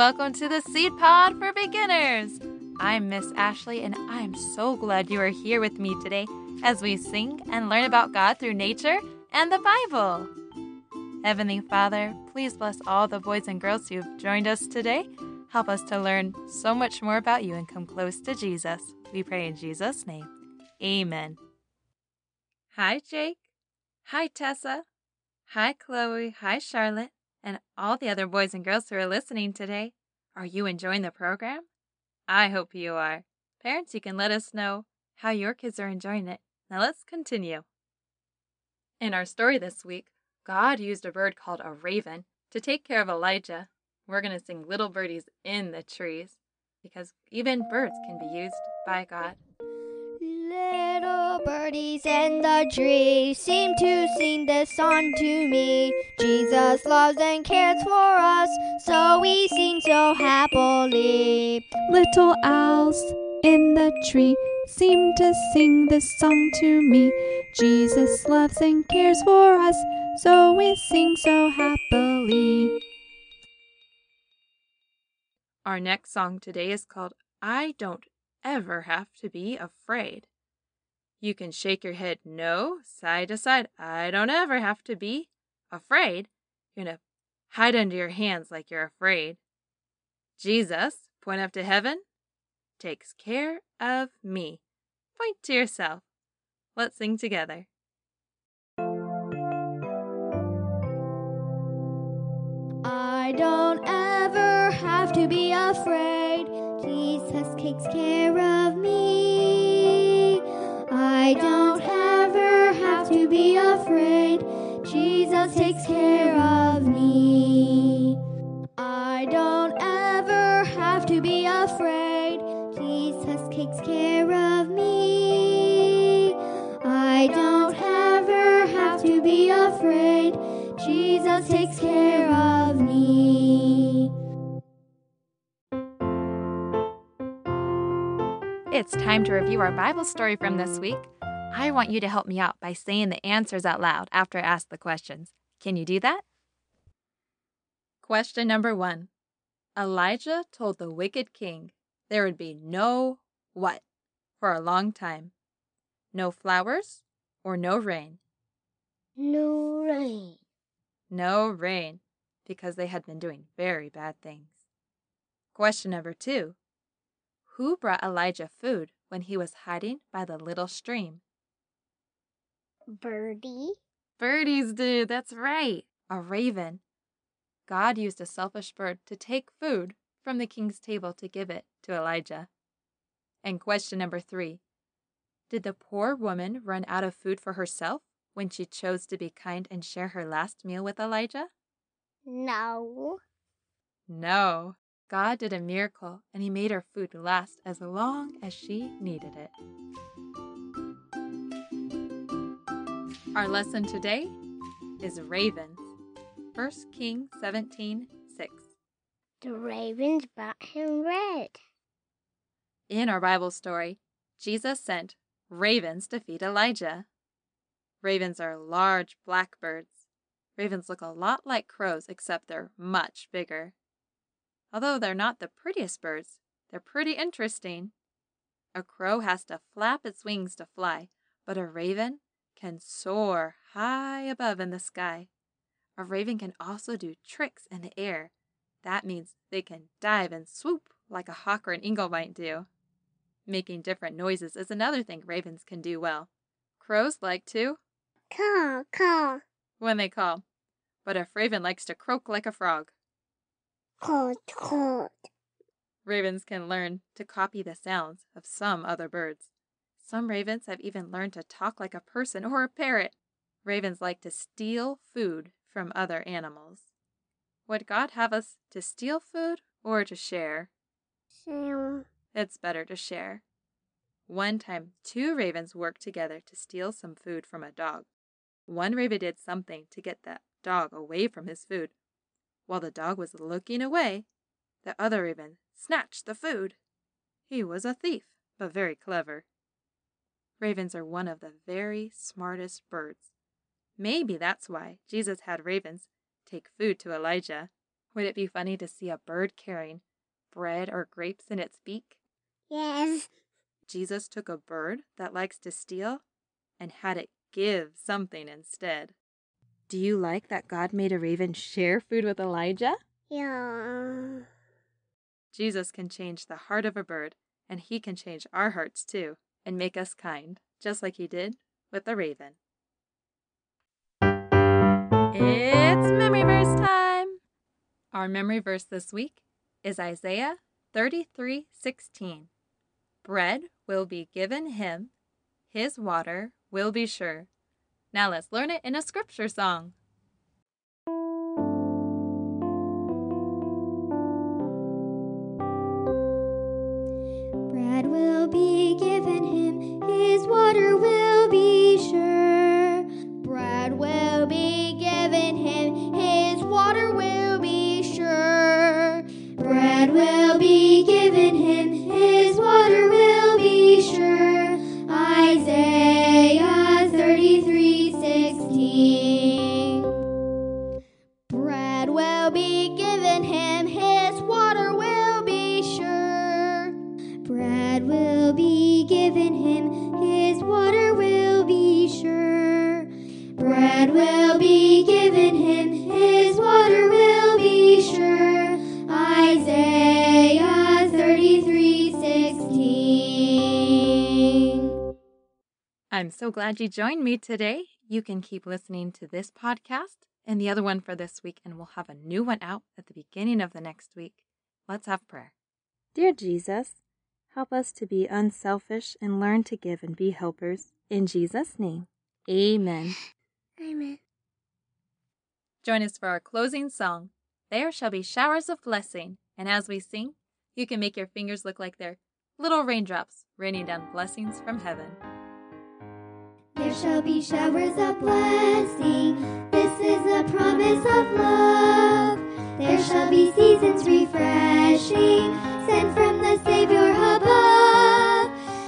welcome to the Seed Pod for Beginners. I'm Miss Ashley, and I'm so glad you are here with me today as we sing and learn about God through nature and the Bible. Heavenly Father, please bless all the boys and girls who've joined us today. Help us to learn so much more about you and come close to Jesus. We pray in Jesus' name. Amen. Hi, Jake. Hi, Tessa. Hi, Chloe. Hi, Charlotte. And all the other boys and girls who are listening today. Are you enjoying the program? I hope you are. Parents, you can let us know how your kids are enjoying it. Now let's continue. In our story this week, God used a bird called a raven to take care of Elijah. We're going to sing Little Birdies in the Trees because even birds can be used by God. Little birdies in the trees seem to sing this song to me. Jesus loves and cares for us, so we sing so happily. Little owls in the tree seem to sing this song to me. Jesus loves and cares for us, so we sing so happily. Our next song today is called I Don't Ever Have to Be Afraid. You can shake your head no, side to side. I don't ever have to be afraid. You're going to hide under your hands like you're afraid. Jesus, point up to heaven, takes care of me. Point to yourself. Let's sing together. I don't ever have to be afraid. Jesus takes care of me. I don't ever have to be afraid. Jesus takes care of me. I don't ever have to be afraid. Jesus takes care of me. I don't ever have to be afraid. Jesus takes care of me. It's time to review our Bible story from this week. I want you to help me out by saying the answers out loud after I ask the questions. Can you do that? Question number 1. Elijah told the wicked king there would be no what for a long time? No flowers or no rain? No rain. No rain, because they had been doing very bad things. Question number 2. Who brought Elijah food when he was hiding by the little stream? Birdie. Birdies did, that's right. A raven. God used a selfish bird to take food from the king's table to give it to Elijah. And question number 3. Did the poor woman run out of food for herself when she chose to be kind and share her last meal with Elijah? No. No. God did a miracle, and he made her food last as long as she needed it. Our lesson today is ravens. 1 Kings 17:6. The ravens brought him bread. In our Bible story, Jesus sent ravens to feed Elijah. Ravens are large black birds. Ravens look a lot like crows, except they're much bigger. Although they're not the prettiest birds, they're pretty interesting. A crow has to flap its wings to fly, but a raven can soar high above in the sky. A raven can also do tricks in the air. That means they can dive and swoop like a hawk or an eagle might do. Making different noises is another thing ravens can do well. Crows like to Caw. when they call, but a raven likes to croak like a frog. Caw. Ravens can learn to copy the sounds of some other birds. Some ravens have even learned to talk like a person or a parrot. Ravens like to steal food from other animals. Would God have us to steal food or to share? Share. It's better to share. One time, 2 ravens worked together to steal some food from a dog. One raven did something to get the dog away from his food. While the dog was looking away, the other raven snatched the food. He was a thief, but very clever. Ravens are one of the very smartest birds. Maybe that's why Jesus had ravens take food to Elijah. Would it be funny to see a bird carrying bread or grapes in its beak? Yes. Jesus took a bird that likes to steal and had it give something instead. Do you like that God made a raven share food with Elijah? Yeah. Jesus can change the heart of a bird, and he can change our hearts too, and make us kind, just like he did with the raven. It's Memory Verse time! Our memory verse this week is Isaiah 33:16. Bread will be given him, his water will be sure. Now let's learn it in a scripture song. Bread will be given him, his water will be sure. Bread will be given him, his water will be sure. Bread will be given him, his water will be sure. Isaiah 33:16. Bread will be given him, his water will be sure. Bread will be given him, his water will be sure. Bread will be given him, his water will be sure. Isaiah 33:16. I'm so glad you joined me today. You can keep listening to this podcast and the other one for this week, and we'll have a new one out at the beginning of the next week. Let's have prayer. Dear Jesus, help us to be unselfish and learn to give and be helpers. In Jesus' name, amen. Amen. Join us for our closing song, There Shall Be Showers of Blessing. And as we sing, you can make your fingers look like they're little raindrops raining down blessings from heaven. There shall be showers of blessing. This is a promise of love. There shall be seasons refreshing, sent from the Savior above.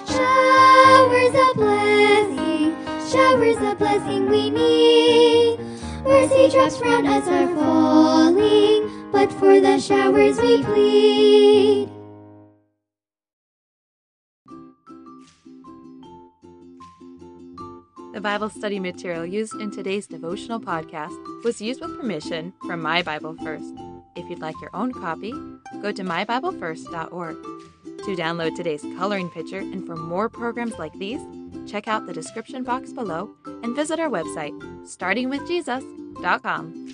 Showers of blessing we need. Mercy drops round us are falling, but for the showers we plead. The Bible study material used in today's devotional podcast was used with permission from My Bible First. If you'd like your own copy, go to mybiblefirst.org. To download today's coloring picture and for more programs like these, check out the description box below and visit our website, startingwithjesus.com.